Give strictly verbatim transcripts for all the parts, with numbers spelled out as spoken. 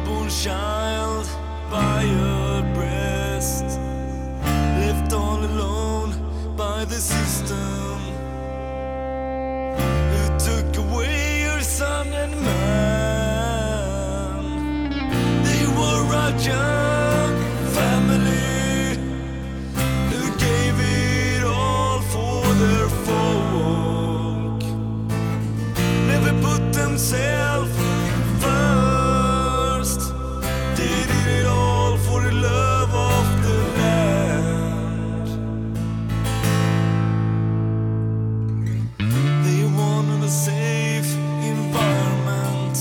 newborn child by her breast, left all alone by the system who took away her son and man. They were a young family who gave it all for their folk, never put themselves first. They did it all for the love of the land. They wanted a safe environment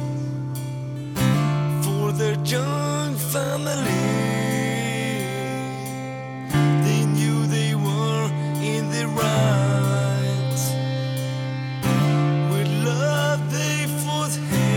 for their young family. They knew they were in the right. With love they fought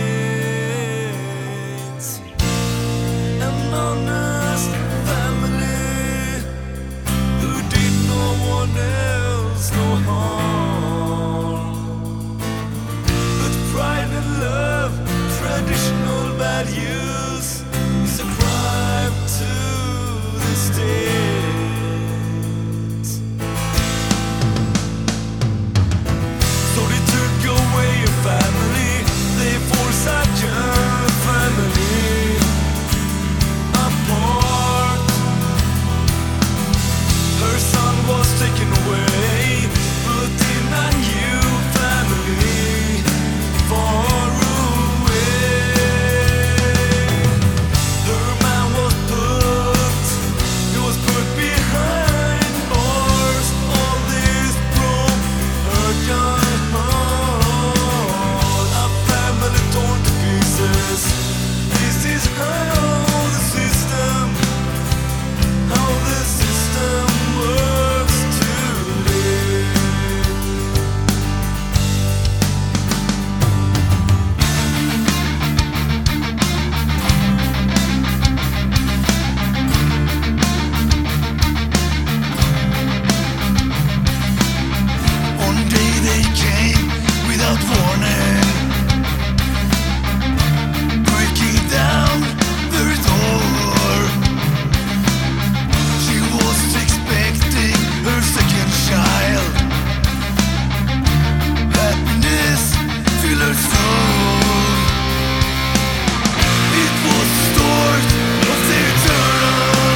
hate. An honest family who did no one else no harm. But pride and love, traditional values, is a crime to the state. So they took away a family, they forced a young family apart. Her son was taken away, put in a new family far away. Her man was put, he was put behind bars. All this broke her young heart. A family torn to pieces. This is how the system, how the system works today. One day they came without warning, breaking down their door. She was expecting her second child. Happiness filled her soul. It was the start of the eternal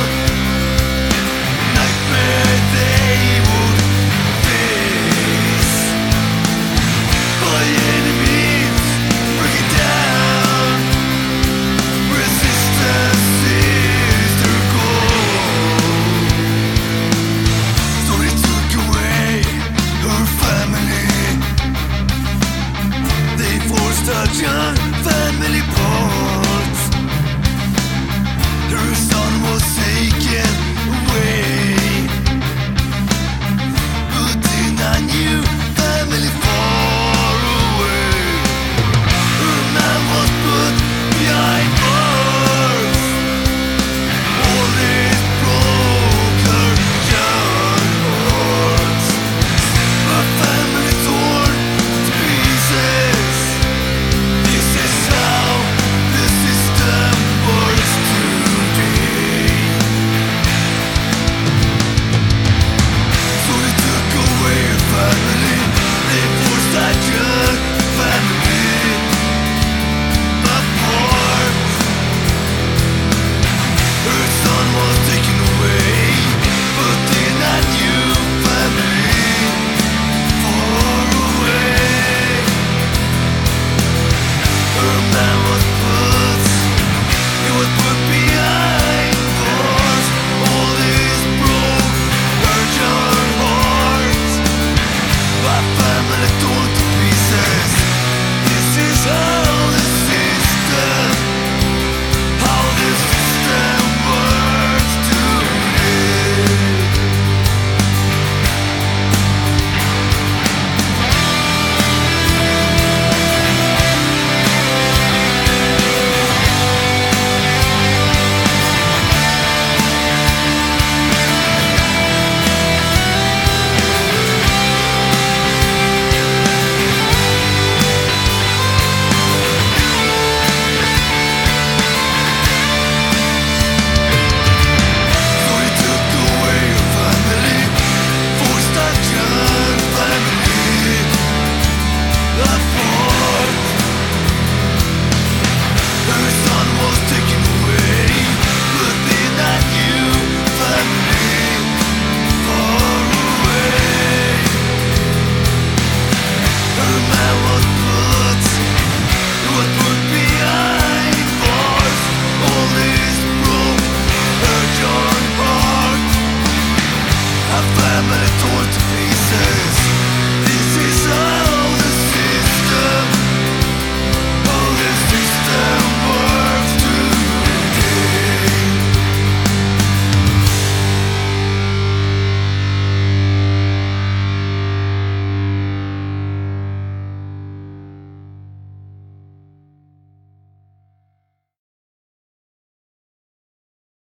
nightmare they would face. By any means, break it down. Resistance is their goal. So they took away her family. They forced a young